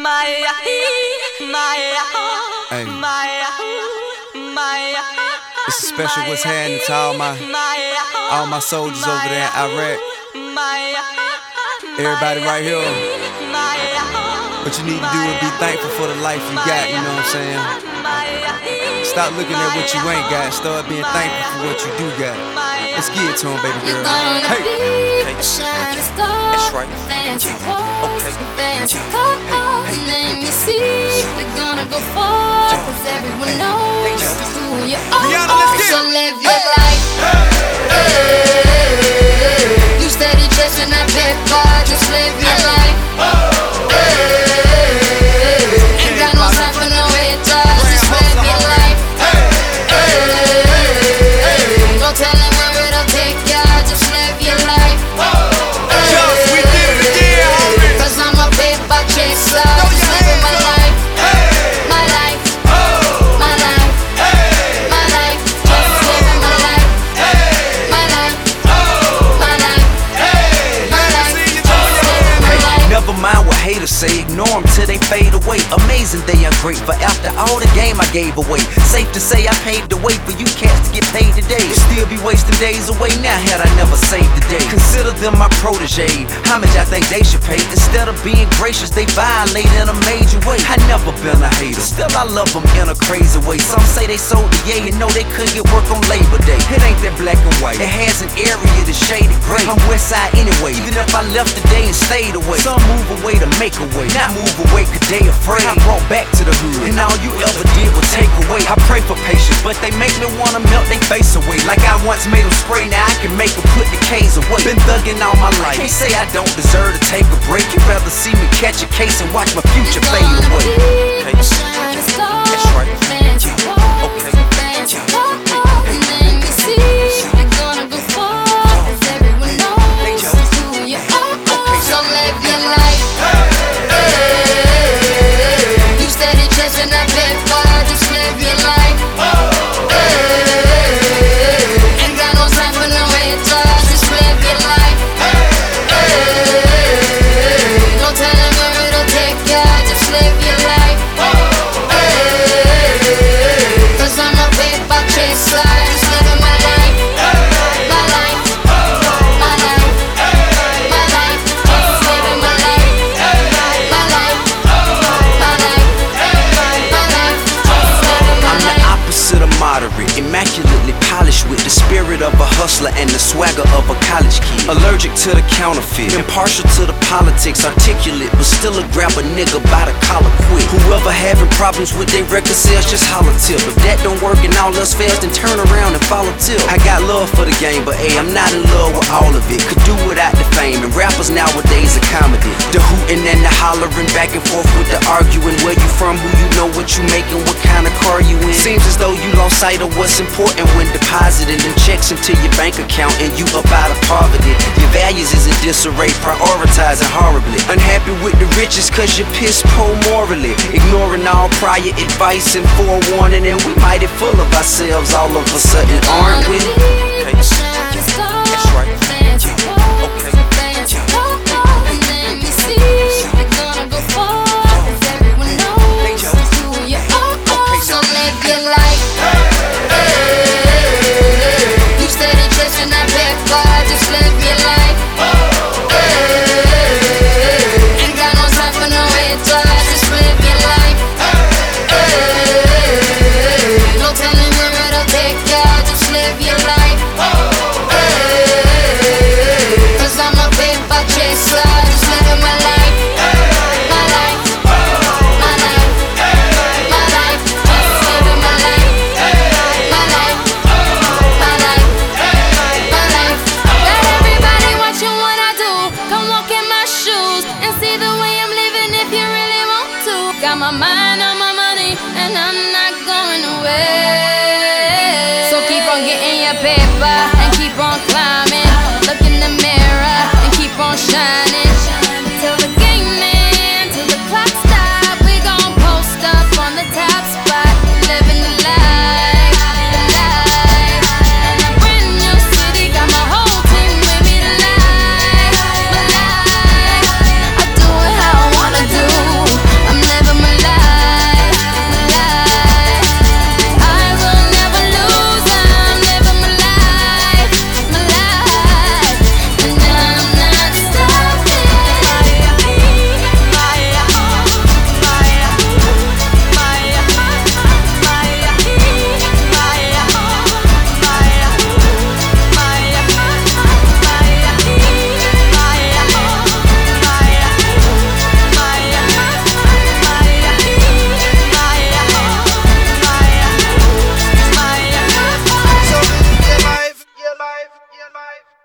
It's a special what's happening to all my soldiers over there in Iraq. Everybody right here. What you need to do is be thankful for the life you got, you know what I'm saying? Stop looking at what you ain't got, start being thankful for what you do got. Let's get it to him, baby girl. Hey! That's right. Let me see. We're gonna go far, cause everyone knows who you are. So live your life. You steady chasing that paper, just live your life. Ain't got no time for no haters, just live your life. Don't tell them where it'll take ya, just live your life. Cause I'm a paper chaser, just living my life. My life, my life, my life, just living my life. My life, my life, my life, just living my life. Never mind what haters say, ignore them till they fade away. Amazing they ungrateful after all the game I gave away. Safe to say I paved the way for you cats to get paid today. Still be wasting days away now had I never saved the day. Consider them my protege, how much I think they should pay? Instead of being gracious, they violate in a major way. I never been a hater, still I love them in a crazy way. Some say they sold the yay and know they couldn't get work on Labor Day. It ain't that black and white, it has an area that's shaded gray. I'm west side anyway, even if I left today and stayed away. Some move away to make a way, not move away cause they afraid. I brought back to the hood, and all you ever did was take away. I pray for patience, but they make me wanna melt they face away. Like I once made them spray, now I can make them put the K's away. Been thugging all my life, can't say I don't deserve to take a break. You'd rather see me catch a case and watch my future fade away. Hey. That's right. Okay. Let me see. We're gonna go far, cause everyone knows who you are. So live your life. You steady chasing that paper, just live your life. Ain't got no time for no haters, just live your life. Don't tell them where it'll take ya, just live your life. Cause I'm a paper chaser, just living my life. My life, my life, my life, just living my life. My life, my life, my life, just living my I'm the life. opposite of moderate, immaculately polished with the spirit of a hustler and the swagger of a college kid. Allergic to the counterfeit, impartial to the politics, articulate, but still a grab a nigga by the collar quick. Whoever having problems with their record sales, just holler tip. If that don't work and all else fails, then turn around and follow tip. I got love for the game, but hey, I'm not in love with all of it. Could do without the fame, and rappers nowadays are comedy. The hooting and the hollering, back and forth with the arguing. Where you from, who you know, what you making, what kind of car you in. Seems as though you lost sight of what's important when depositing them checks into your bank account and you up out of poverty. Your values is in disarray, prioritizing horribly. Unhappy with the riches cause you're piss poor morally. Ignoring all prior advice and forewarning, and we mighty full of ourselves all of a sudden, aren't we? That's right. Okay. Let me see. We're gonna go far, cause everyone knows who you are. So live your life. You steady chasing that paper, just live your life. Ain't got no time for no haters, just live your life. Don't tell them where it'll take ya, just live your life. Cause I'm a paper chaser, just living my life. My life, my life, my life, just living my life. My life, my life, my life. Got everybody watching what I do. Come walk in my shoes and see the way I'm living if you really want to. Got my mind on my money and I'm not going away.